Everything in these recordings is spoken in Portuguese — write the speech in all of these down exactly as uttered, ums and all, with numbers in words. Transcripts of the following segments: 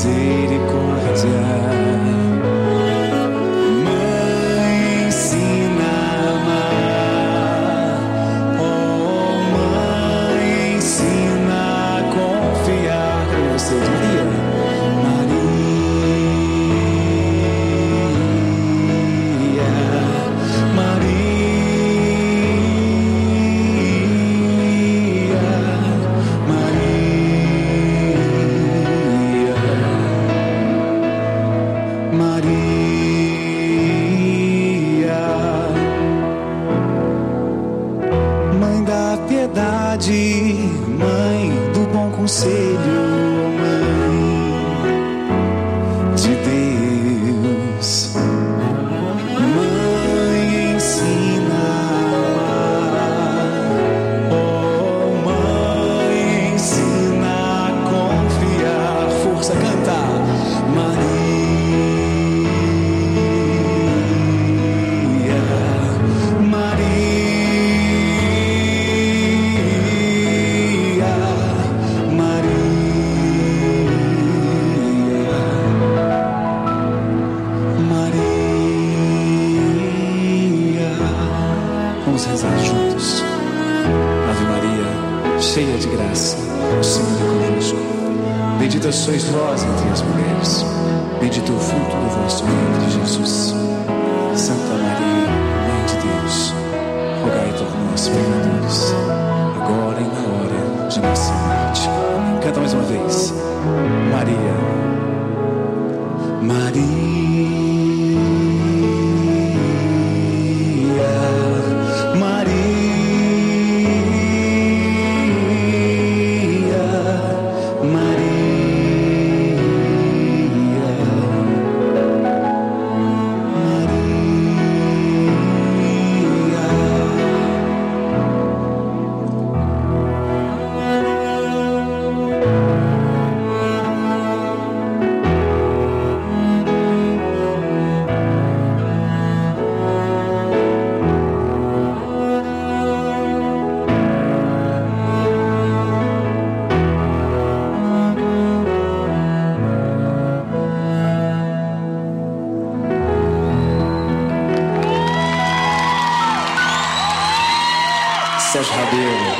Sérgio Rabelo.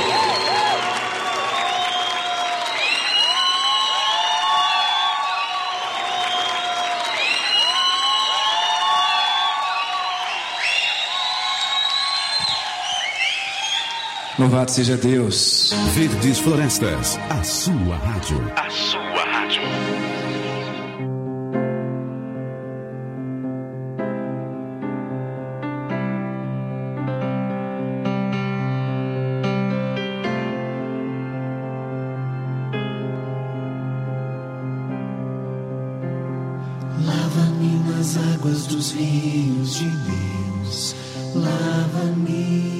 Louvado seja Deus. Verdes Florestas, a sua rádio. A sua rádio. Lava-me nas águas dos rios de Deus. Lava-me.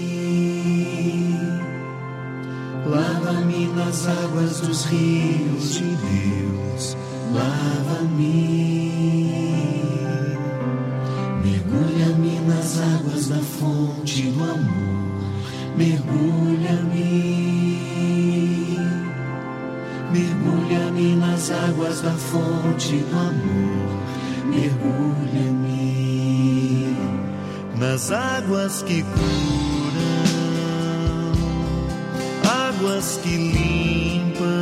Lava-me nas águas dos rios de Deus, lava-me. Mergulha-me nas águas da fonte do amor, mergulha-me. Mergulha-me nas águas da fonte do amor, mergulha-me. Nas águas que curam, águas que limpam,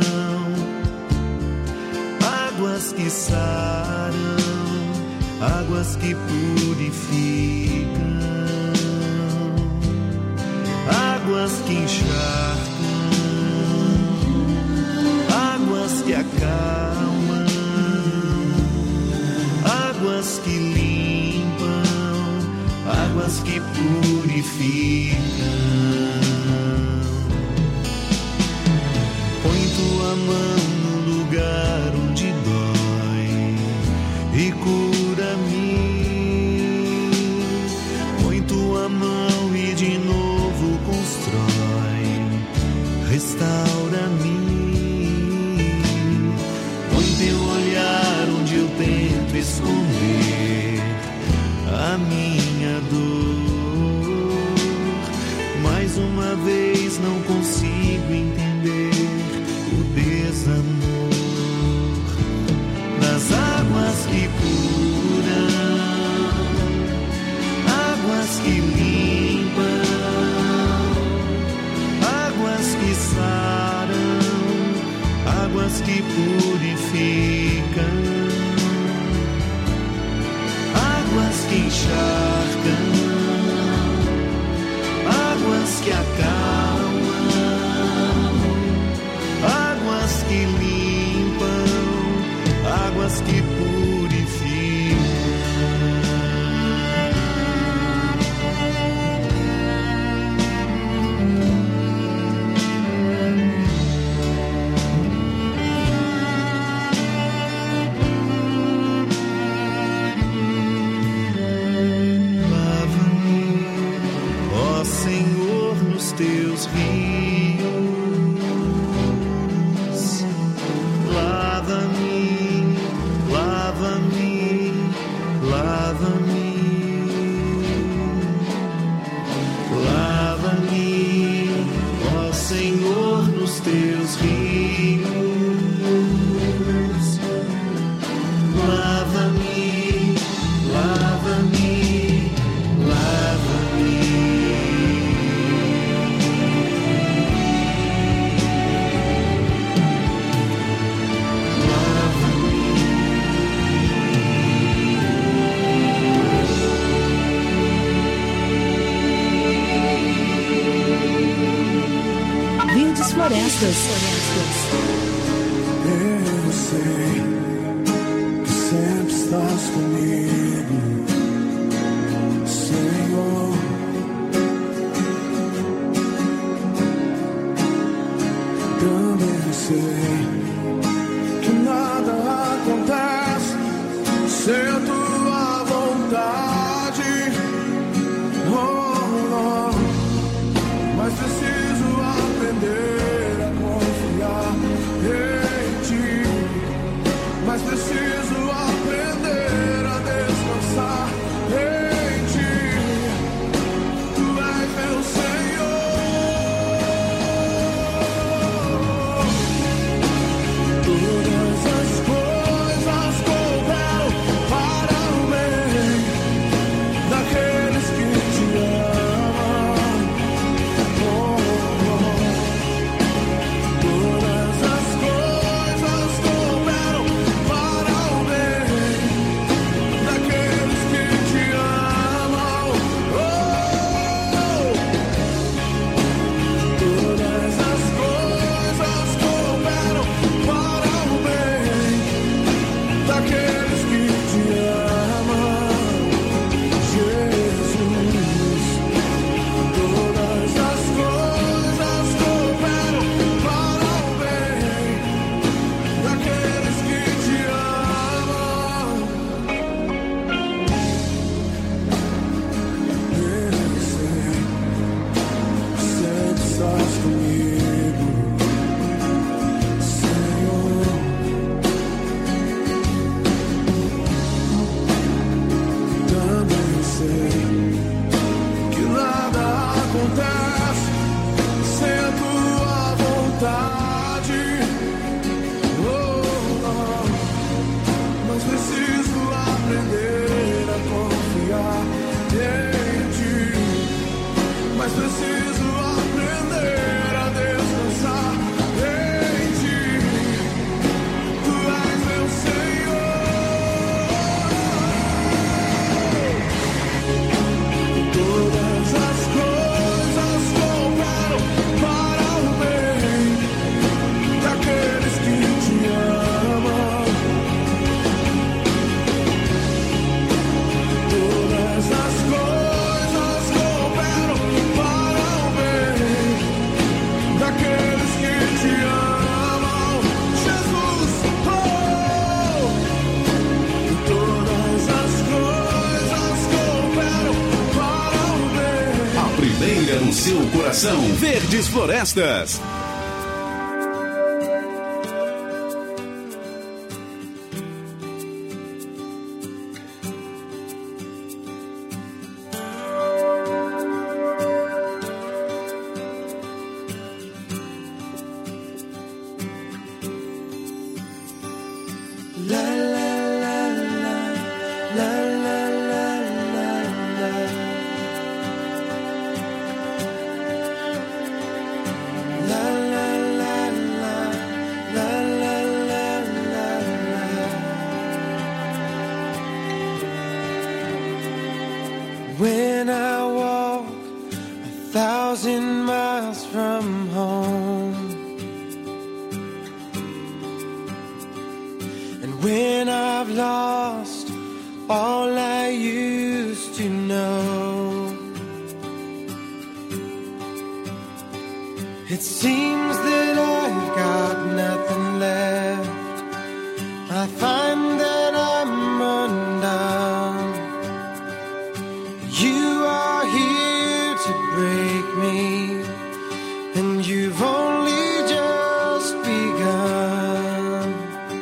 águas que saram, águas que purificam, águas que encharcam, águas que acalmam, águas que limpam, águas que purificam. Tua mão no lugar onde dói e cura-me. Põe tua mão e de novo constrói, restaura-me. Põe teu olhar onde eu tento esconder a minha dor. Mais uma vez não consigo entender desamor. Nas que curam, águas que limpam, águas que saram, águas que purificam, águas que encharcam, águas que acalmam, águas que limpam, águas que purificam. Lava-me, ó Senhor, nos teus rios. Lava-me, lava-me, lava-me, lava-me, ó Senhor, nos teus rios. Lava-me, lava-me, lava-me. Verdes Florestas. Eu sei que sempre estás comigo, Senhor. Também sei que nada acontece sem a tua vontade. Oh, oh. Mas preciso aprender a confiar em ti. Mas preciso aprender a descansar em ti. Tu és meu Senhor. Todas as coisas cooperam para o bem daqueles que te amam. Oh, oh. Todas as coisas cooperam para o bem daqueles que te amam. Oh, todas as coisas cooperam para o bem daqueles que te amam, Jesus. Todas as coisas cooperam para o bem daqueles que te amam. Eu sei, sempre estás comigo, Senhor. Também sei que nada acontece sem a tua vontade. Oh, oh. Mas preciso aprender a confiar em ti. Mas preciso aprender a descansar em ti. Tu és meu Senhor. Todas as coisas cooperam para o bem daqueles que te amam. Todas as coisas cooperam para o bem daqueles que te amam, Jesus. Oh! Todas as coisas cooperam para o bem. A primeira no seu coração. Verdes Florestas. La la la la when I walk a thousand miles from home, and when I've lost all I used to know, it seems that I've got nothing left. I find that I'm undone. You are here to break me, and you've only just begun.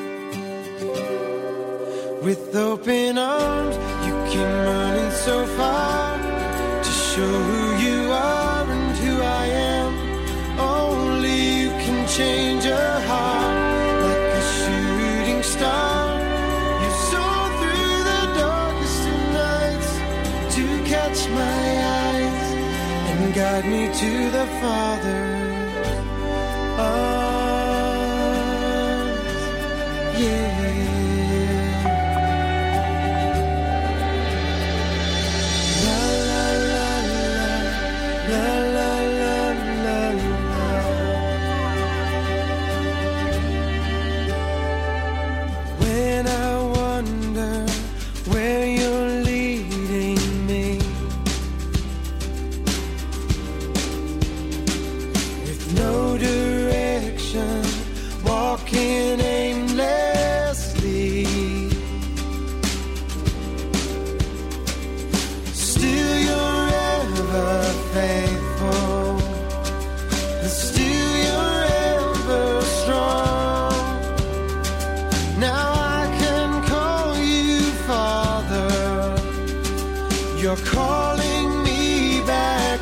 With open arms, you came running so far to show who you are and who I am. Only you can change a heart like a shooting star. You saw through the darkest of nights to catch my eyes and guide me to the Father's arms. Yeah. La la la la la la la la. When I wonder where you're leading me, with no direction, walking aimlessly, still you're ever faithful, and still you're ever strong. Now I can call you Father. You're calling me back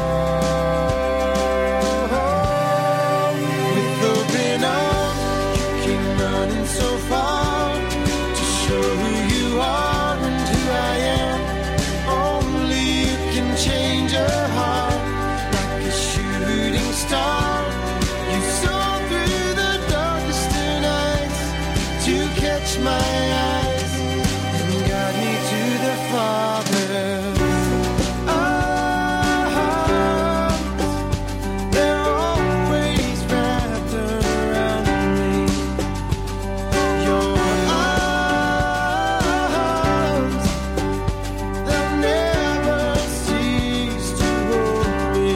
home. With open arms, you came running so far to show who you are and who I am. Only you can change a heart like a shooting star. You saw through the darkest of nights to catch my eyes and guide me to the Father's arms. They're always wrapped around me. Your arms, they'll never cease to hold me.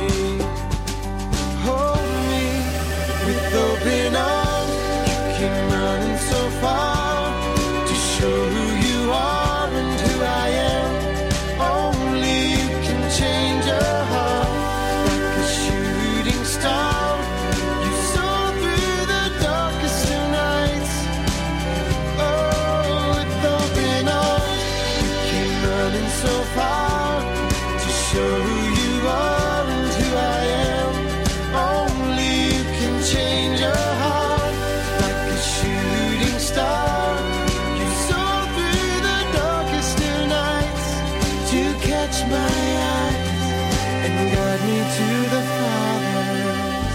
Hold me with open arms. You came running so far to show who you are and who I am. Only you can change a heart like a shooting star. You saw through the darkest of nights. Oh, with open arms, you came running so far to show who you are and who I am. Only you can change a heart like a shooting star. You saw through the darkest of nights to catch my eyes and guide me to the Father's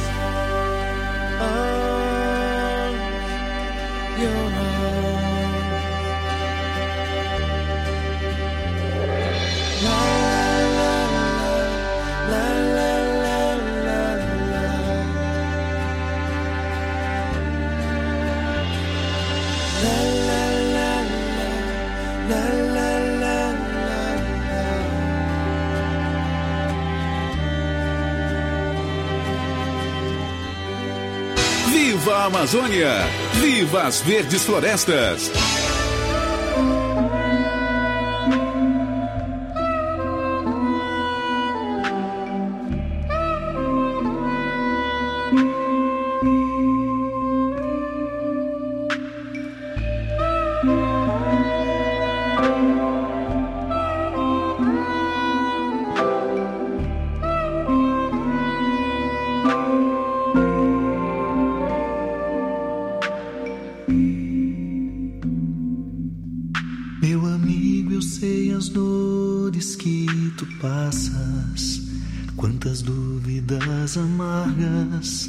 arms. Your arms. La la la la la la la. La la la la la la la la. Viva a Amazônia! Viva as verdes florestas! Meu amigo, eu sei as dores que tu passas, quantas dúvidas amargas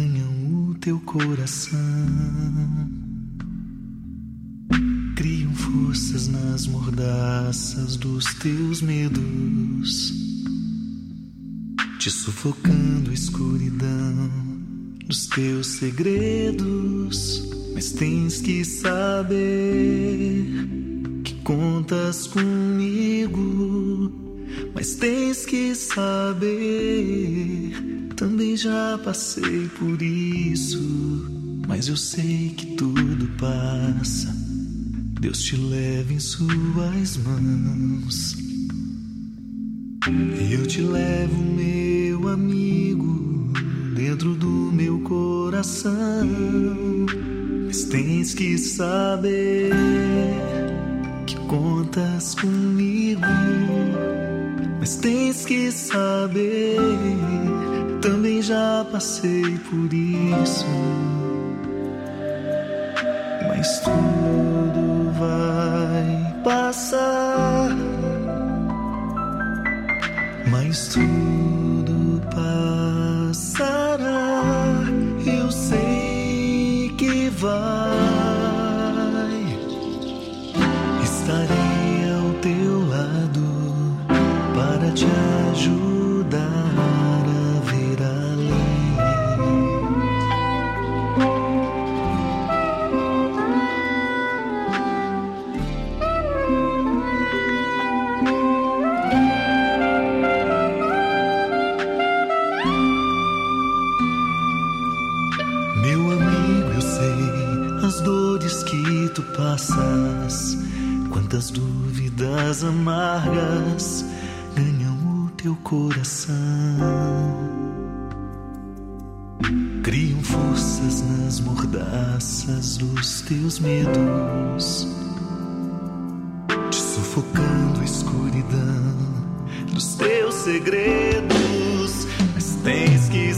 ganham o teu coração. Cria um fogo forças nas mordaças dos teus medos, te sufocando a escuridão dos teus segredos. Mas tens que saber que contas comigo. Mas tens que saber, também já passei por isso. Mas eu sei que tudo passa, Deus te leva em suas mãos. E eu te levo, meu amigo, dentro do meu coração. Mas tens que saber que contas comigo. Mas tens que saber, também já passei por isso. Mas tudo vai passar. Mas tudo passará. Eu sei que vai. Estarei ao teu lado para te ajudar a ver além. Meu amigo, eu sei as dores que tu passas, quantas dúvidas amargas ganham o teu coração. Criam forças nas mordaças dos teus medos, te sufocando a escuridão dos teus segredos. Mas tens que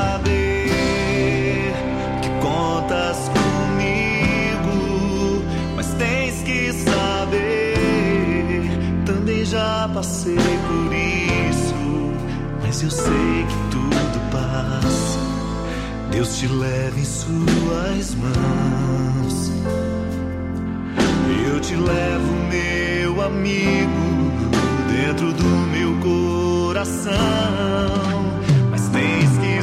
saber que contas comigo. Mas tens que saber, também já passei por isso. Mas eu sei que tudo passa, Deus te leva em suas mãos. Eu te levo, meu amigo, dentro do meu coração. Mas tens que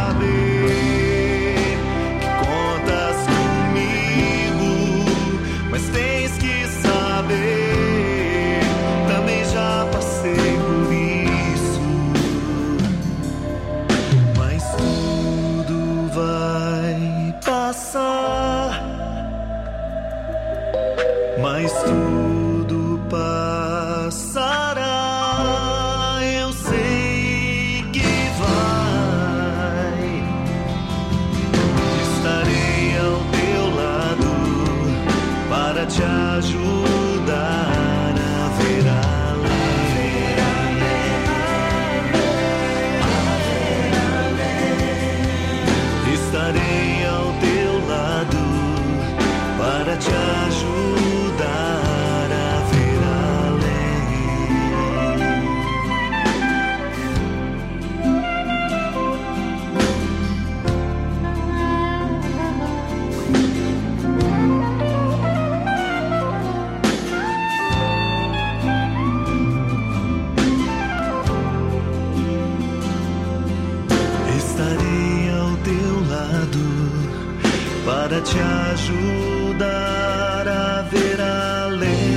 saber que contas comigo. Mas tens que saber, também já passei por isso. Mas tudo vai passar. Mas tudo passará. Eu sei que vai. Estarei ao teu lado para te ajudar a ver além. Estarei ao teu lado para te ajudar a ver para te ajudar a ver além.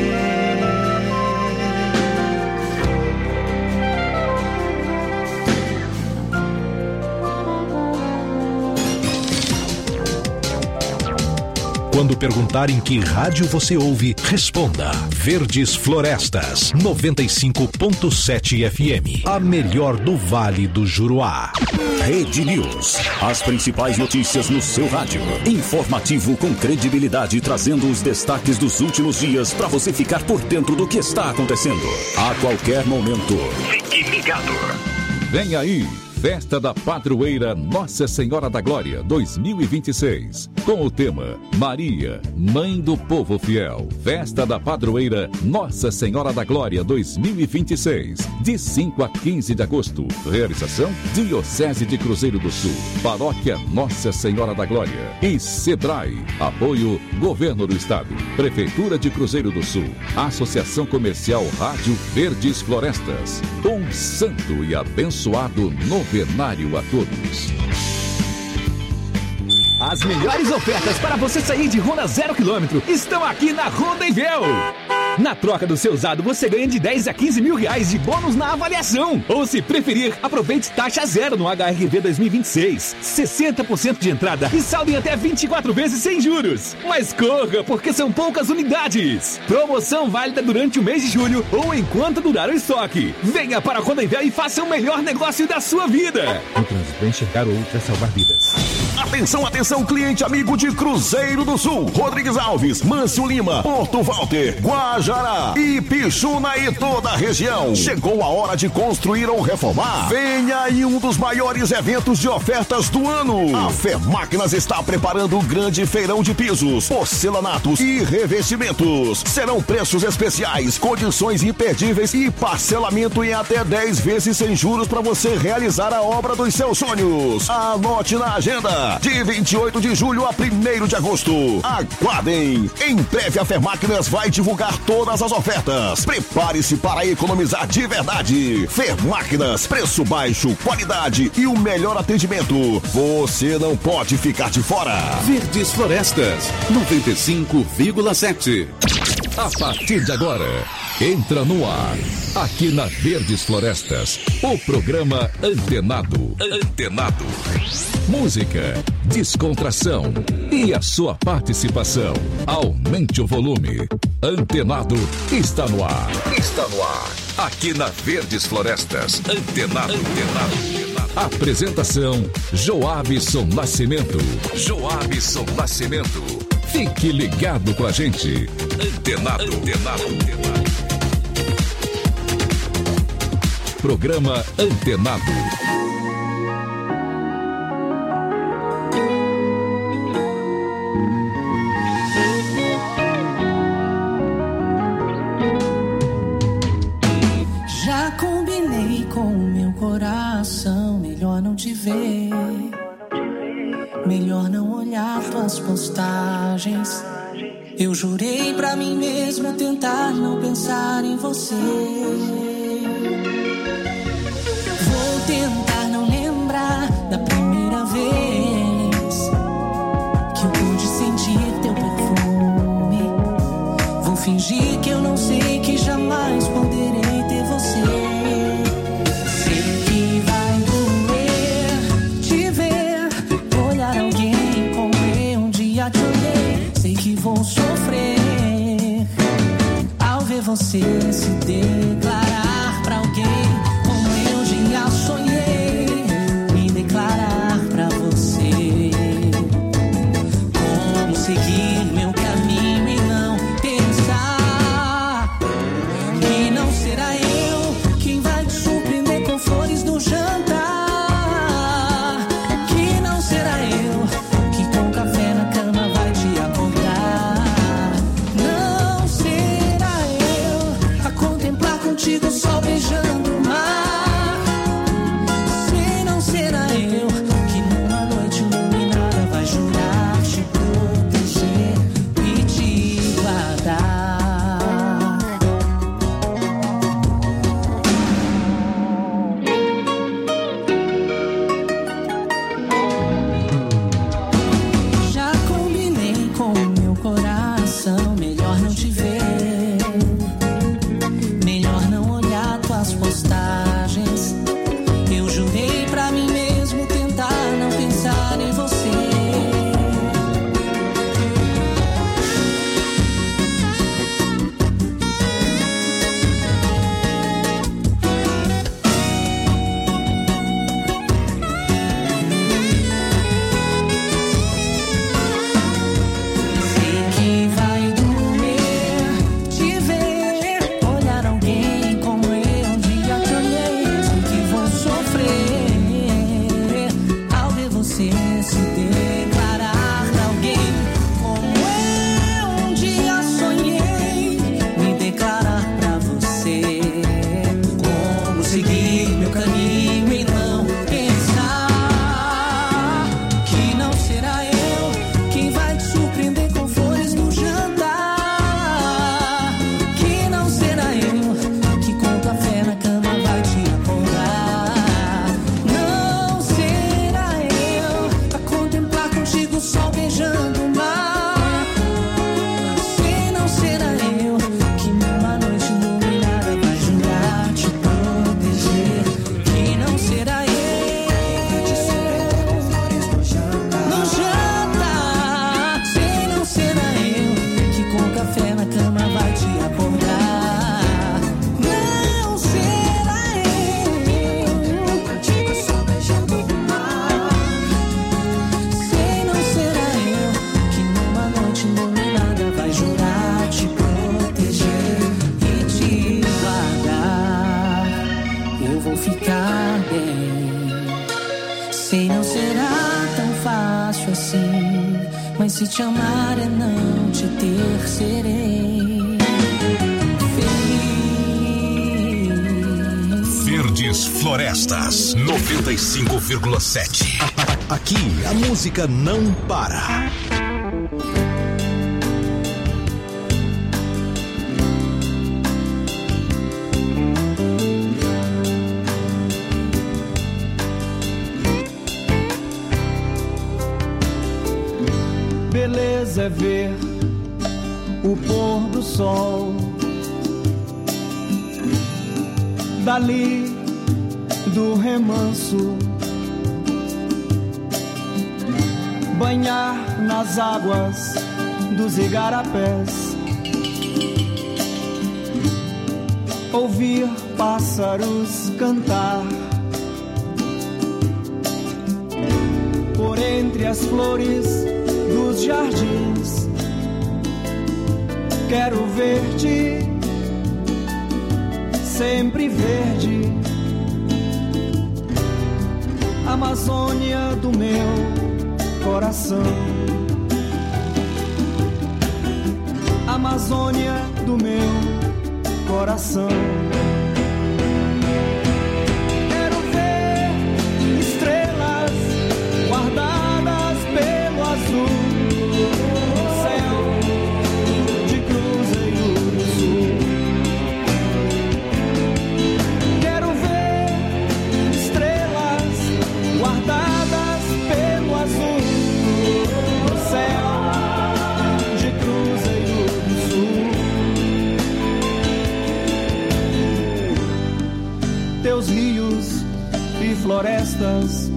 Quando perguntarem que rádio você ouve, responda Verdes Florestas, noventa e cinco ponto sete F M, a melhor do Vale do Juruá. Rede News, as principais notícias no seu rádio. Informativo com credibilidade, trazendo os destaques dos últimos dias para você ficar por dentro do que está acontecendo. A qualquer momento, fique ligado. Vem aí, Festa da Padroeira Nossa Senhora da Glória dois mil e vinte e seis. Com o tema Maria, Mãe do Povo Fiel. Festa da Padroeira Nossa Senhora da Glória dois mil e vinte e seis. De cinco a quinze de agosto. Realização Diocese de Cruzeiro do Sul. Paróquia Nossa Senhora da Glória. E Sebrae. Apoio Governo do Estado. Prefeitura de Cruzeiro do Sul. Associação Comercial Rádio Verdes Florestas. Um santo e abençoado novenário a todos. As melhores ofertas para você sair de Honda zero quilômetro estão aqui na Honda Invel. Na troca do seu usado, você ganha de dez a quinze mil reais de bônus na avaliação. Ou, se preferir, aproveite taxa zero no H R V dois mil e vinte e seis. sessenta por cento de entrada e saldo em até vinte e quatro vezes sem juros. Mas corra, porque são poucas unidades. Promoção válida durante o mês de julho ou enquanto durar o estoque. Venha para a Honda Invel e faça o melhor negócio da sua vida. No trânsito, enxergar outra, salvar vidas. Atenção, atenção, cliente amigo de Cruzeiro do Sul, Rodrigues Alves, Mâncio Lima, Porto Walter, Guajará, Ipixuna e toda a região. Chegou a hora de construir ou reformar. Venha aí um dos maiores eventos de ofertas do ano. A Fermáquinas está preparando o grande feirão de pisos, porcelanatos e revestimentos. Serão preços especiais, condições imperdíveis e parcelamento em até dez vezes sem juros para você realizar a obra dos seus sonhos. Anote na agenda. De vinte e oito de julho a primeiro de agosto. Aguardem! Em breve a Fermáquinas vai divulgar todas as ofertas. Prepare-se para economizar de verdade. Fermáquinas, preço baixo, qualidade e o melhor atendimento. Você não pode ficar de fora. Verdes Florestas, noventa e cinco vírgula sete. A partir de agora, entra no ar, aqui na Verdes Florestas, o programa Antenado. Antenado. Música, descontração e a sua participação. Aumente o volume. Antenado está no ar. Está no ar. Aqui na Verdes Florestas. Antenado. Antenado. Apresentação: Joabson Nascimento. Joabson Nascimento. Fique ligado com a gente. Antenado. Antenado. Antenado. Programa Antenado. Já combinei com o meu coração, melhor não te ver. Melhor não olhar tuas postagens. Eu jurei pra mim mesmo tentar não pensar em você. Vou tentar não lembrar da primeira vez que eu pude sentir teu perfume. Vou fingir que eu não sei, que jamais poderei ter você. Sei que vai doer te ver, olhar alguém como eu um dia te olhei. Sei que vou sofrer ao ver você se declarar pra alguém como eu já sonhei me declarar pra você. Como seguir meu caminho e não pensar que não será eu quem vai te surpreender com flores no jantar. Que não será eu que com café na cama vai te acordar. Não será eu a contemplar contigo o sol beijando o mar. Se não será eu que numa noite iluminada vai jurar te proteger e te guardar. Já combinei com o meu coração, melhor não te ver. Melhor não olhar tuas postagens. Eu jurei pra mim mesmo tentar não pensar em você. Sei que vai doer Se te amar é não te ter, serei feliz. Verdes Florestas, noventa e cinco vírgula sete. Aqui a música não para. Beleza é ver o pôr do sol dali do remanso, banhar nas águas dos igarapés, ouvir pássaros cantar por entre as flores dos jardins. Quero ver-te sempre verde, Amazônia do meu coração, Amazônia do meu coração. Quero ver estrelas guardadas pelo azul do céu de Cruzeiro do Sul. Quero ver estrelas guardadas pelo azul do céu de Cruzeiro do Sul. Teus rios e florestas,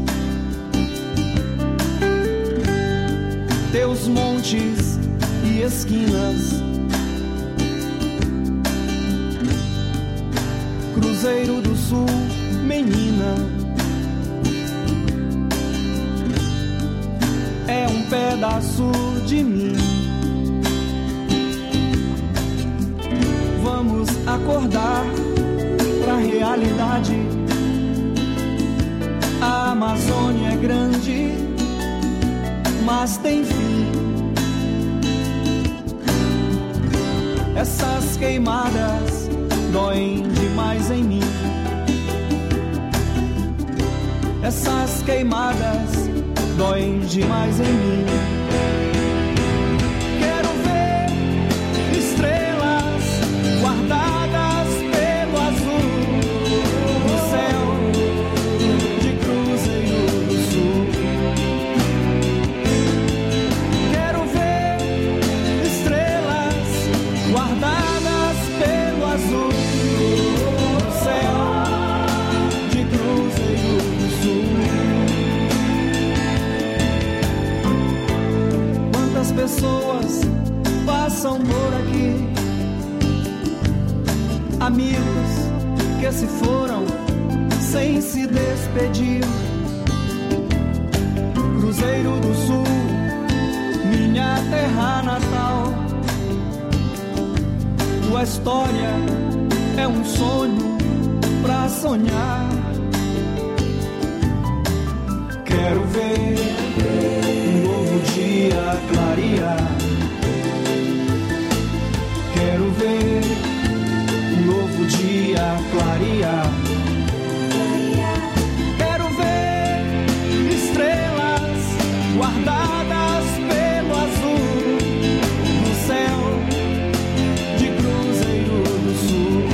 teus montes e esquinas, Cruzeiro do Sul, menina, é um pedaço de mim. Vamos acordar pra realidade. A Amazônia é grande, mas tem fim. Essas queimadas doem demais em mim. Essas queimadas doem demais em mim. Quero ver estrelas guardadas pelo azul do céu de Cruzeiro do Sul. Quero ver estrelas guardadas pelo azul do céu de Cruzeiro do Sul. Quantas pessoas passam por aqui, amigos que se foram sem se despedir. Cruzeiro do Sul, minha terra natal. Tua história é um sonho pra sonhar. Quero ver um novo dia clarear. Quero ver um novo dia clarear. Quero ver estrelas guardadas pelo azul no céu de Cruzeiro do Sul.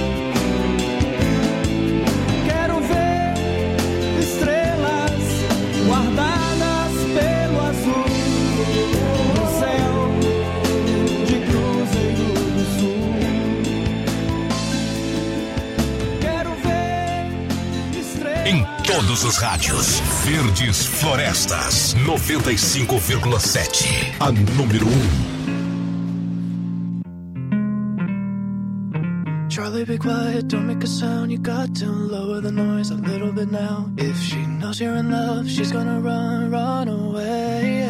Quero ver estrelas guardadas pelo azul no céu de Cruzeiro do Sul. Quero ver estrelas. Em todos os rádios, Verdes Florestas, noventa e cinco vírgula sete. A número um. Charlie, be quiet, don't make a sound. You got to lower the noise a little bit now. If she knows you're in love, she's gonna run, run away.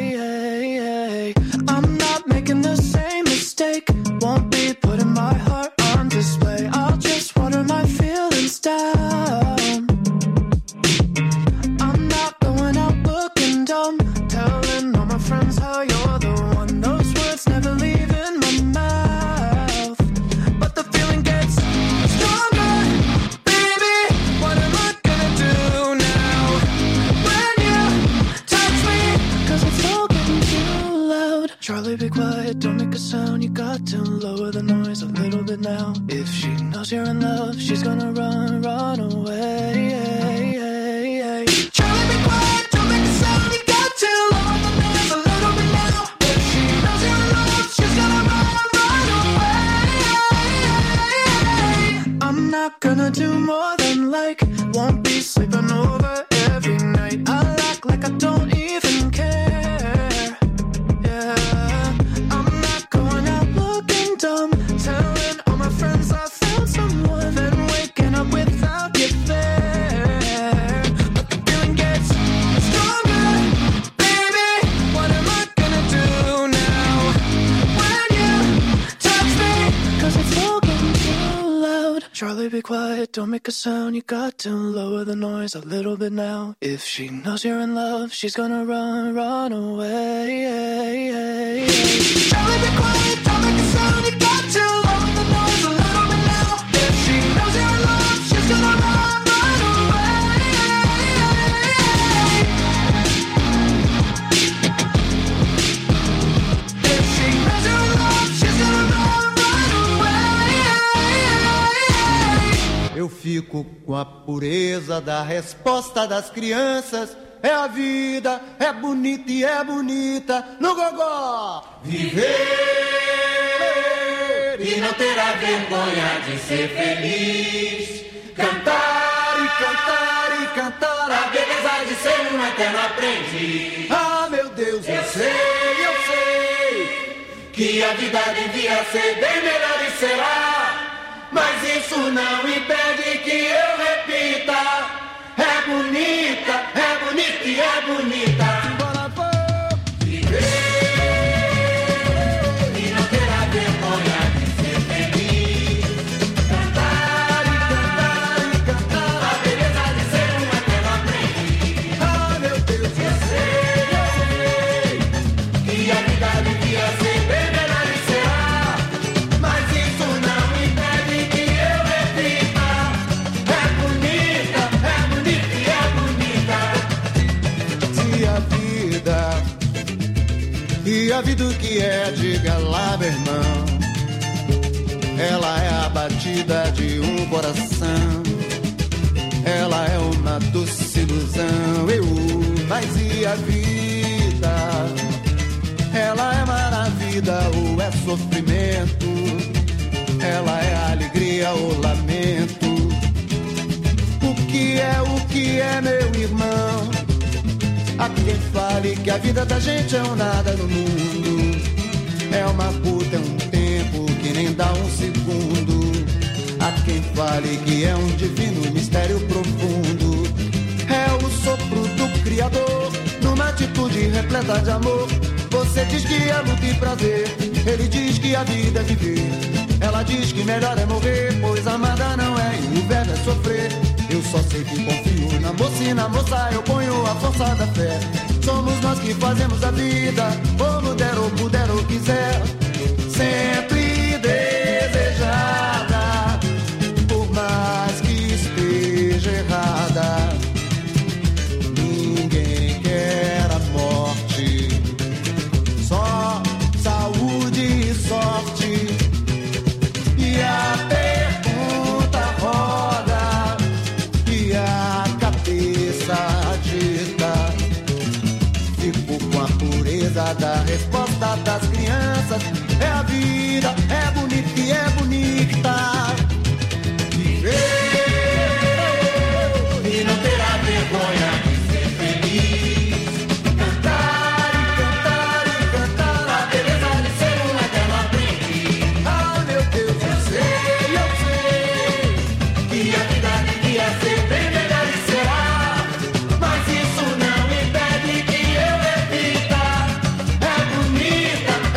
I'm not making the same mistake. Won't be putting my heart on display. I'll just water my feelings down. I'm not going out looking dumb, telling all my friends how sound, you got to lower the noise a little bit now. If she knows you're in love, she's gonna run, run away. Charlie, be quiet, don't make a sound, you got to lower the noise a little bit now. If she knows you're in love, she's gonna run, run away. I'm not gonna do more than like, won't be sleeping over every night. I'll act like I don't even care. Yeah, I'm not going out looking dumb, telling all my friends I found someone, then waking up without you there. But the feeling gets stronger, baby. What am I gonna do now when you touch me? Cause it's all getting too loud. Charlie, be quiet, don't make a sound. You got to lower the noise a little bit now. If she knows you're in love, she's gonna run, run away. Charlie, be quiet, don't make a sound. You got to lower the noise a little bit now. If she knows you're in love, she's gonna run, run away. If she knows you're in love, she's gonna run, run away. Eu fico com a pureza da resposta das crianças. É a vida, é bonita e é bonita no gogó. Viver e não terá vergonha de ser feliz. Cantar e cantar e cantar a beleza de ser um eterno aprendiz. Ah, meu Deus, eu sei, eu sei que a vida devia ser bem melhor e será. Mas isso não impede que eu repita. É bonita, é bonita e é bonita. Bora, vou viver e não terá vergonha de ser feliz. Cantar e cantar e cantar a beleza de ser um eterno aprendiz. Ah, meu Deus, eu sei, eu sei que a vida devia ser bem melhor e será. Mas isso não impede que eu repita. É bonita, é bonita e é bonita. Se a vida, e a vida o que é, diga lá, meu irmão. Ela é a batida de um coração. Ela é uma doce ilusão. Eu, mas e a vida? Ela é maravilha ou é sofrimento? Ela é alegria ou lamento? O que é, o que é, meu irmão? Há quem fale que a vida da gente é um nada no mundo. É uma puta, é um tempo que nem dá um segundo. Há quem fale que é um divino mistério profundo. É o sopro do Criador, numa atitude repleta de amor. Você diz que é luta e prazer, ele diz que a vida é viver. Ela diz que melhor é morrer, pois amada não é e o verbo é sofrer. Eu só sei que confio na moça e na moça eu ponho a força da fé. Somos nós que fazemos a vida, como der ou puder ou quiser. Sempre desejada, por mais que esteja errada. Ninguém quer a morte, só saúde e sorte. E a pergunta roda e a cabeça agita. Fico com a pureza da resposta das crianças. É a vida, é bonita e é bonita. Viver e não terá vergonha de ser feliz. Cantar e cantar e cantar a beleza de ser um eterno aprendiz. Ah, meu Deus, eu sei, eu sei que a vida devia ser bem melhor e será. Mas isso não impede que eu repita. É bonita, é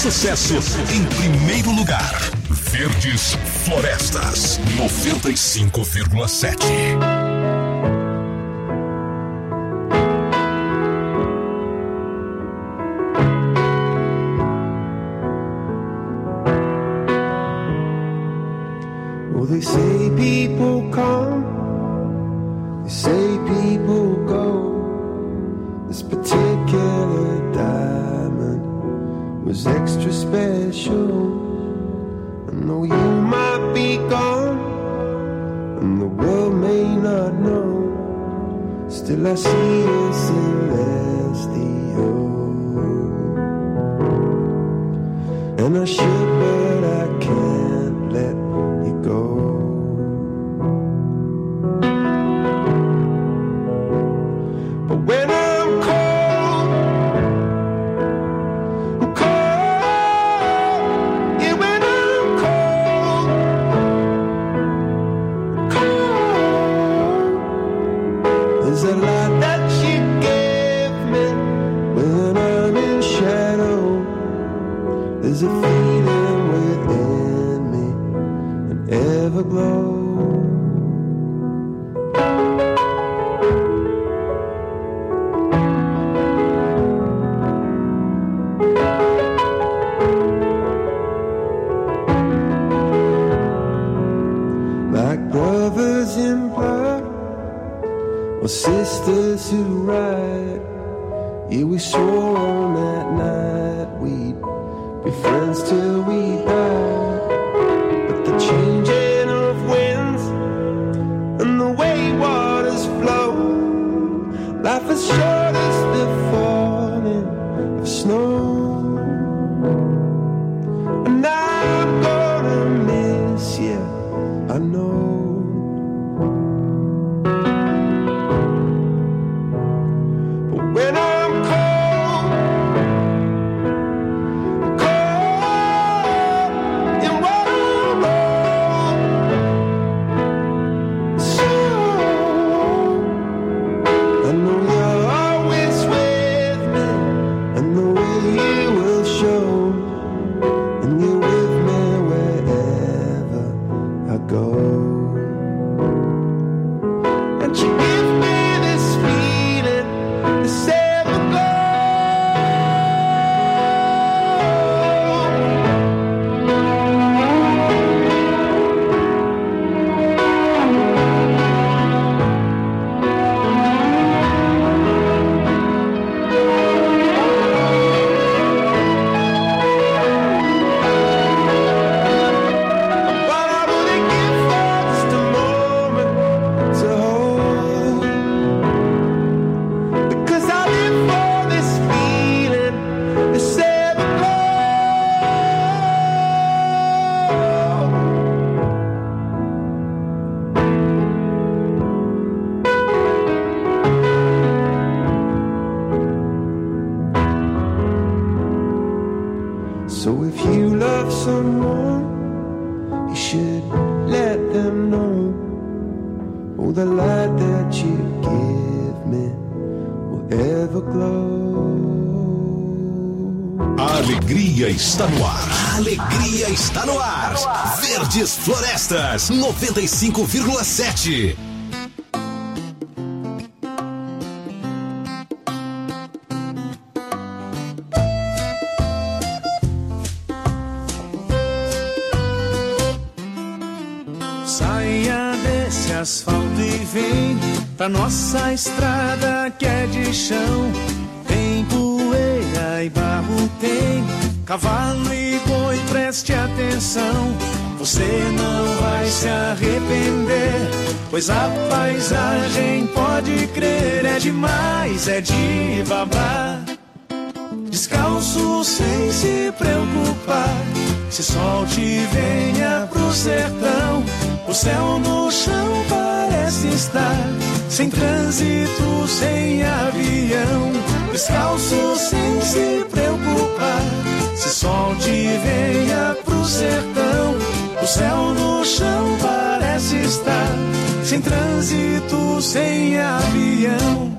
sucesso em primeiro lugar. Verdes Florestas, noventa e cinco vírgula sete. Well, they say people come, they say people go. This particular diamond was extra special. And though you might be gone, and the world may not know, still I see a celestial. And I should, but I can't let you go. But when I'm cold, I'm cold. Yeah, when I'm cold, cold. There's a lot that you give me when I'm in shadow. There's a feeling within me, an everglow. Like brothers in blood, or sisters who ride. Yeah, we swore on that night we'd be friends till we die. But the changing of winds and the way waters flow, life is short as the falling of snow. And I'm gonna miss you, I know. But when I'm cold, cold in what I'm old, so I know you're always with me, and the way you will show, and you're with me wherever I go. And you give me this feeling, this everglow. But I wouldn't give for just a moment to hold, because I live for this feeling, this everglow. So if you love someone, you should let them know. Oh, the light that you give me will ever glow. A alegria está no ar. A alegria está no ar. Verdes Florestas, noventa e cinco vírgula sete. Saia desse asfalto e vem pra nossa estrada que é de chão. Tem poeira e barro, tem cavalo e boi, preste atenção. Você não vai se arrepender, pois a paisagem, pode crer, é demais, é de babar. Descalço sem se preocupar, se solte e venha pro sertão. O céu no chão parece estar sem trânsito, sem avião. Descalço sem se preocupar, se solte e venha pro sertão. O céu no chão parece estar sem trânsito, sem avião.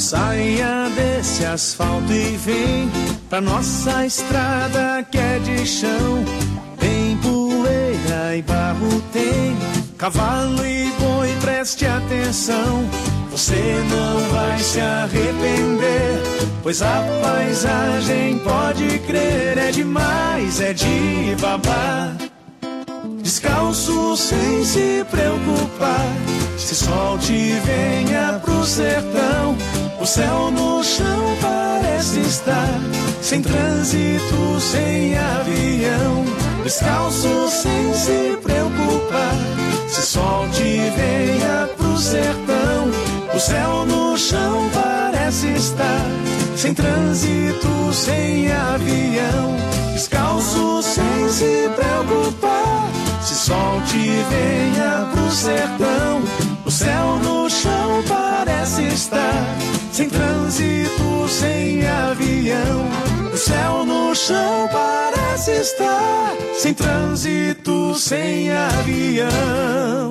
Saia desse asfalto e vem pra nossa estrada que é de chão. Tem poeira e barro, tem cavalo e boi, preste atenção. Você não vai se arrepender, pois a paisagem, pode crer, é demais, é de babar. Descalço sem se preocupar, se solte e venha pro sertão. O céu no chão parece estar sem trânsito, sem avião. Descalço sem se preocupar, se solte e venha pro sertão. O céu no chão parece estar sem trânsito, sem avião. Descalço sem se preocupar, se solte e venha pro sertão. O céu no chão parece estar sem trânsito, sem avião. O céu no chão parece estar sem trânsito, sem avião.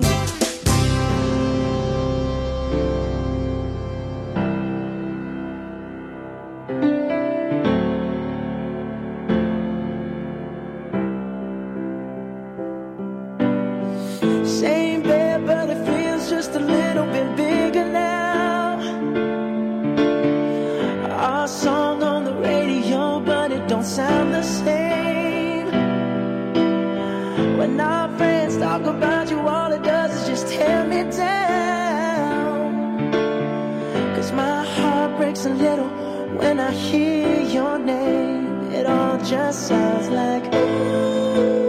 Same bed, but it feels just a little bit bigger now. Our song on the radio, but it don't sound the same. When our friends talk about you, all it does is just tear me down. Cause my heart breaks a little when I hear your name. It all just sounds like ooh.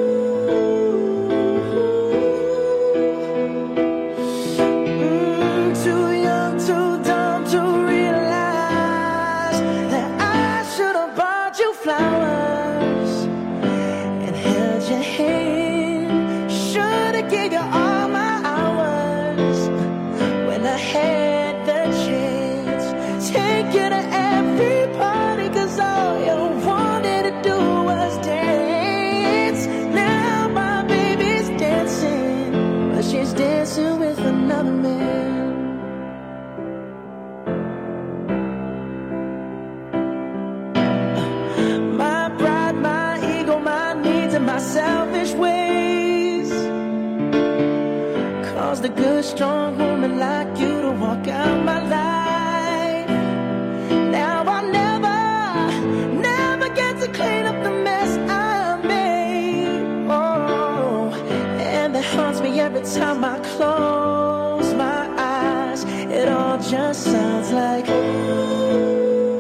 Selfish ways caused a good strong woman like you to walk out my life. Now I'll never, never get to clean up the mess I made. Oh, and that haunts me every time I close my eyes. It all just sounds like ooh.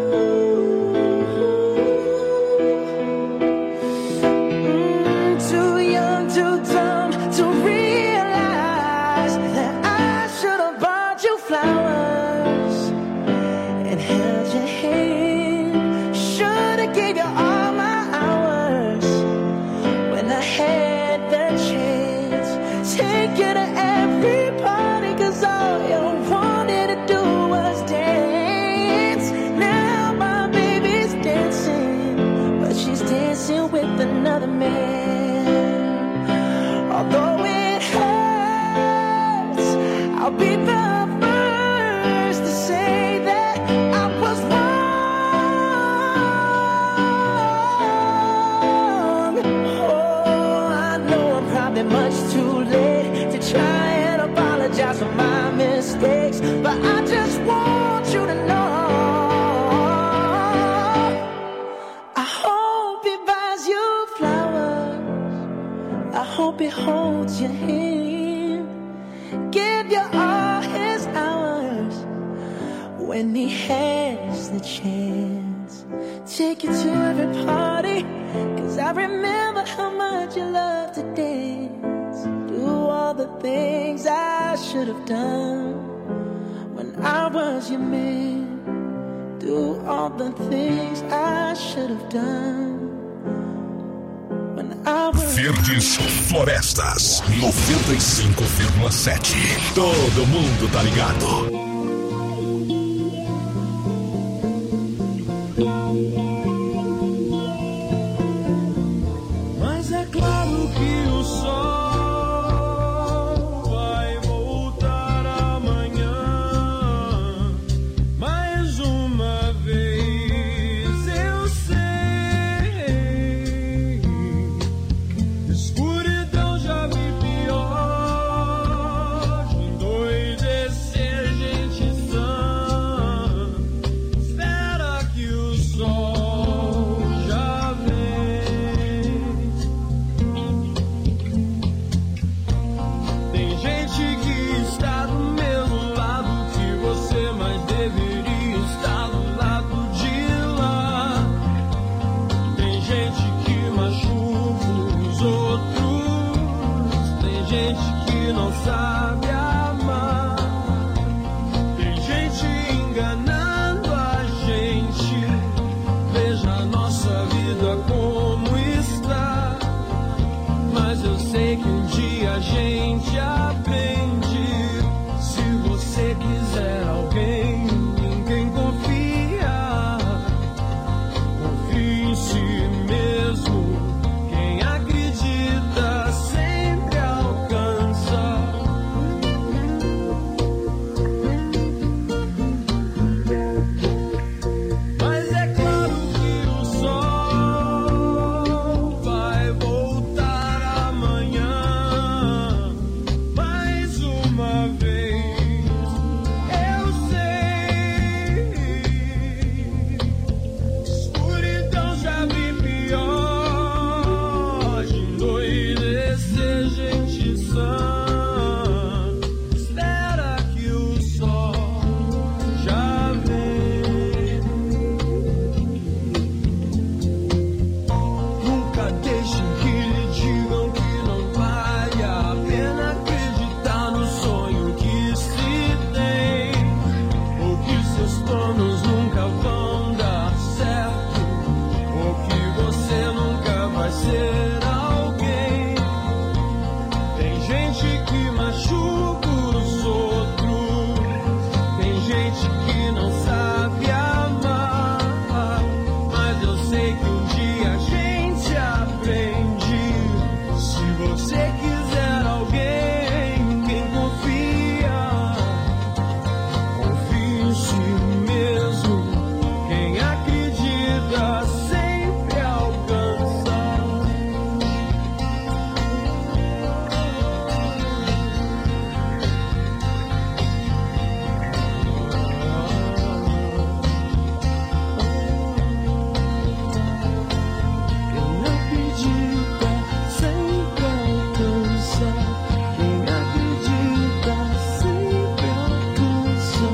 Another man. Although it hurts, I'll be the first to say that I was wrong. Oh, I know I'm probably much too late to try and apologize for my mistakes, but I just want you to know hope he holds your hand, give you all his hours when he has the chance. Take you to every party, cause I remember how much you love to dance. Do all the things I should have done when I was your man. Do all the things I should have done. Verdes Florestas noventa e cinco vírgula sete. Todo mundo tá ligado. Mas é claro que o sol vai voltar amanhã. Mas sabe amar. Tem gente enganando a gente. Veja a nossa vida como está. Mas eu sei que um dia a gente aprende. Se você quiser alguém em quem confiar, confie em si mesmo. Quem acredita sempre alcança. Mas é claro que o sol vai voltar amanhã. Mais uma vez eu sei. Escuridão já vi pior. De endoidecer gente sã. Espera que o sol já vem. Nunca deixem que lhe digam que não vale a pena acreditar no sonho que se tem, ou que seus planos nunca vão dar certo, ou que você nunca vai ser alguém. Tem gente que machuca os outros, tem gente que não sabe amar. Mas eu sei que um dia a gente aprende. Se você quiser alguém em quem confia, confie em si mesmo. Quem acredita sempre alcança. Quem acredita sempre alcança. Quem acredita sempre alcança.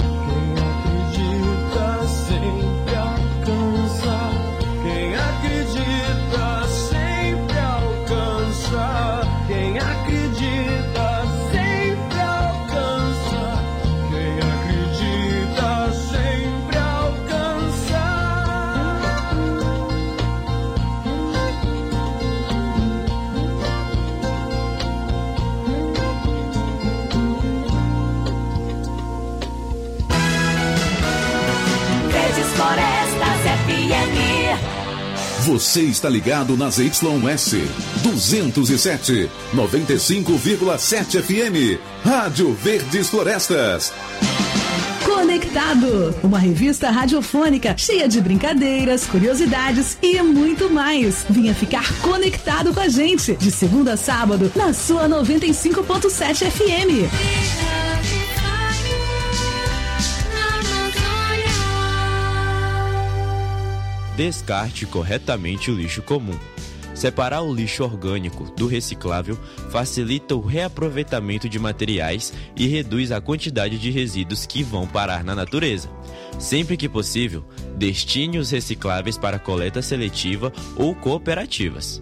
Quem acredita sempre alcança. Quem acredita sempre alcança. Quem acredita sempre alcança. Verdes Florestas F M. Você está ligado nas Y S duzentos e sete, noventa e cinco vírgula sete F M. Rádio Verdes Florestas. Conectado, uma revista radiofônica cheia de brincadeiras, curiosidades e muito mais. Venha ficar conectado com a gente de segunda a sábado na sua noventa e cinco ponto sete F M. Descarte corretamente o lixo comum. Separar o lixo orgânico do reciclável facilita o reaproveitamento de materiais e reduz a quantidade de resíduos que vão parar na natureza. Sempre que possível, destine os recicláveis para coleta seletiva ou cooperativas.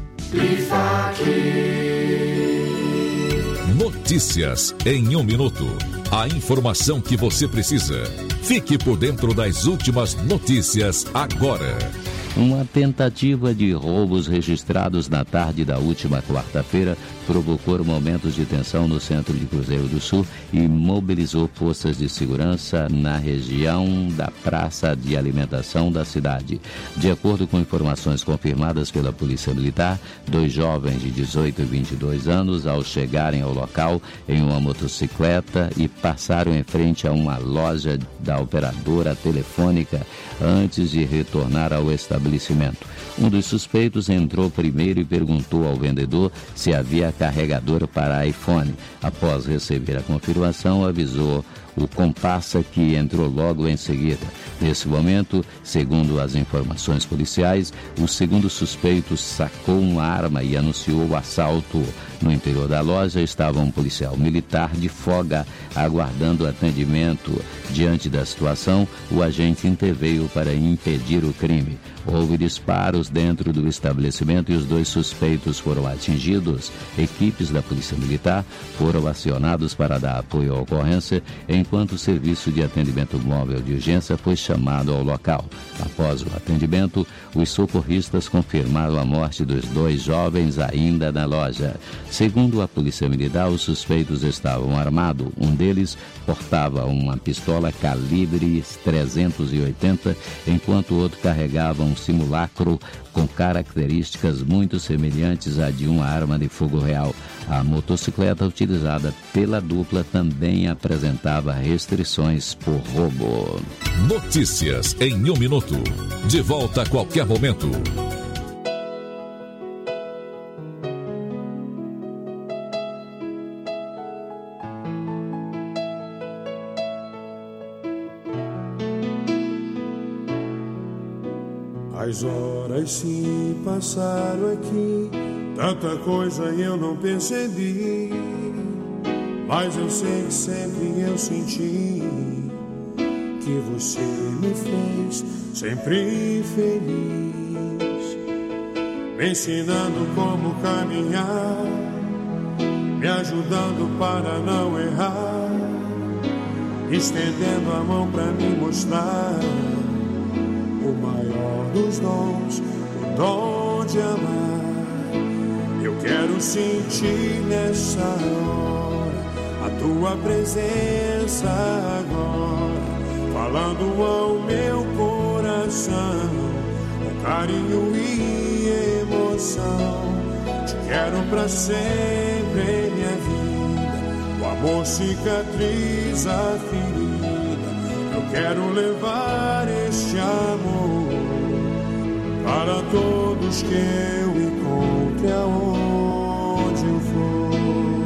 Notícias em um minuto. A informação que você precisa. Fique por dentro das últimas notícias agora. Uma tentativa de roubos registrados na tarde da última quarta-feira provocou momentos de tensão no centro de Cruzeiro do Sul e mobilizou forças de segurança na região da praça de alimentação da cidade. De acordo com informações confirmadas pela Polícia Militar, dois jovens de dezoito e vinte e dois anos, ao chegarem ao local em uma motocicleta e passaram em frente a uma loja da operadora telefônica antes de retornar ao estabelecimento. Um dos suspeitos entrou primeiro e perguntou ao vendedor se havia carregador para iPhone. Após receber a confirmação, avisou o comparsa, que entrou logo em seguida. Nesse momento, segundo as informações policiais, o segundo suspeito sacou uma arma e anunciou o assalto. No interior da loja estava um policial militar de folga aguardando atendimento. Diante da situação, o agente interveio para impedir o crime. Houve disparos dentro do estabelecimento e os dois suspeitos foram atingidos. Equipes da Polícia Militar foram acionados para dar apoio à ocorrência, enquanto o serviço de atendimento móvel de urgência foi chamado ao local. Após o atendimento, os socorristas confirmaram a morte dos dois jovens ainda na loja. Segundo a Polícia Militar, os suspeitos estavam armados. Um deles portava uma pistola calibre trezentos e oitenta, enquanto o outro carregava um simulacro com características muito semelhantes à de uma arma de fogo real. A motocicleta utilizada pela dupla também apresentava restrições por roubo. Notícias em um minuto. De volta a qualquer momento. As horas se passaram aqui, tanta coisa eu não percebi, mas eu sei que sempre eu senti que você me fez sempre feliz, me ensinando como caminhar, me ajudando para não errar, estendendo a mão para me mostrar o maior dos dons, o dom de amar. Eu quero sentir nessa hora a tua presença agora, falando ao meu coração, com carinho e emoção. Te quero pra sempre em minha vida, o amor cicatriza a ferida. Eu quero levar este amor para todos que eu encontre aonde eu for.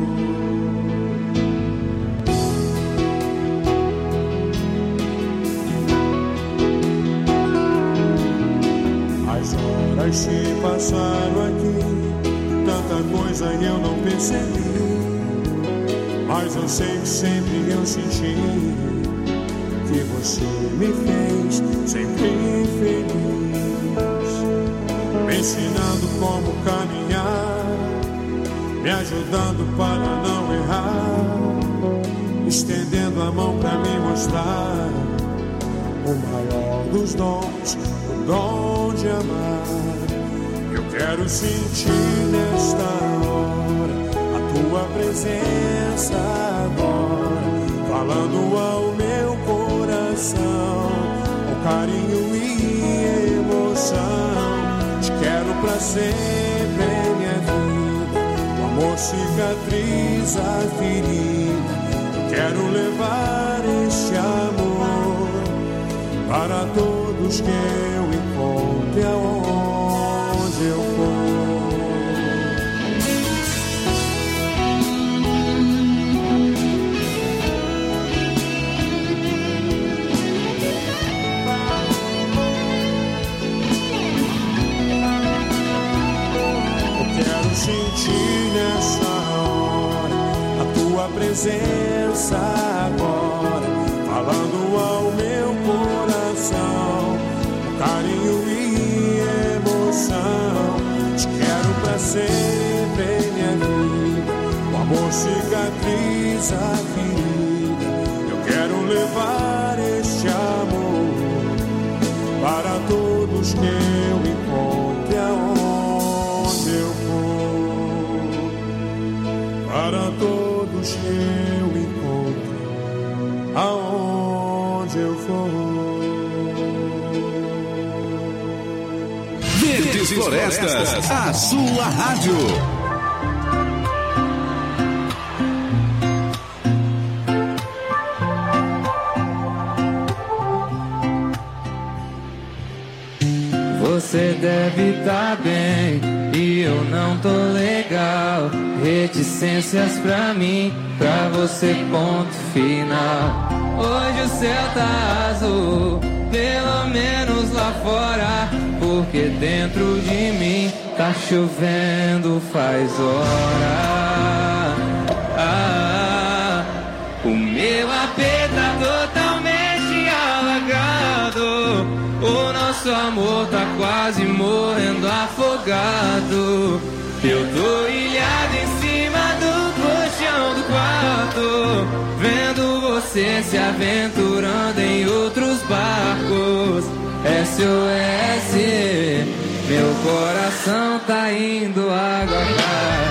As horas se passaram aqui, tanta coisa eu não percebi, mas eu sei que sempre eu senti que você me fez sempre feliz, me ensinando como caminhar, me ajudando para não errar, estendendo a mão para me mostrar o maior dos dons, o dom de amar. Eu quero sentir nesta hora a tua presença agora, falando ao meu coração, com carinho e emoção. Te quero pra sempre em minha vida, o amor cicatriza a ferida. Eu quero levar este amor para todos que eu encontre aonde eu for. Sentir nessa hora a tua presença agora, falando ao meu coração, com carinho e emoção. Te quero pra sempre em minha vida, o amor cicatriza a ferida. Eu quero levar este amor para todos que eu encontre aonde eu for. Para todos que eu encontro, aonde eu for. Verdes Florestas, a sua rádio. Você deve estar bem e eu não tô legal. Reticências pra mim, pra você ponto final. Hoje o céu tá azul, pelo menos lá fora, porque dentro de mim tá chovendo faz hora. Ah, o meu A P tá totalmente alagado, o nosso amor tá quase morrendo afogado. Eu tô ilhado em cima do colchão do quarto, vendo você se aventurando em outros barcos. S O S, meu coração tá indo água abaixo.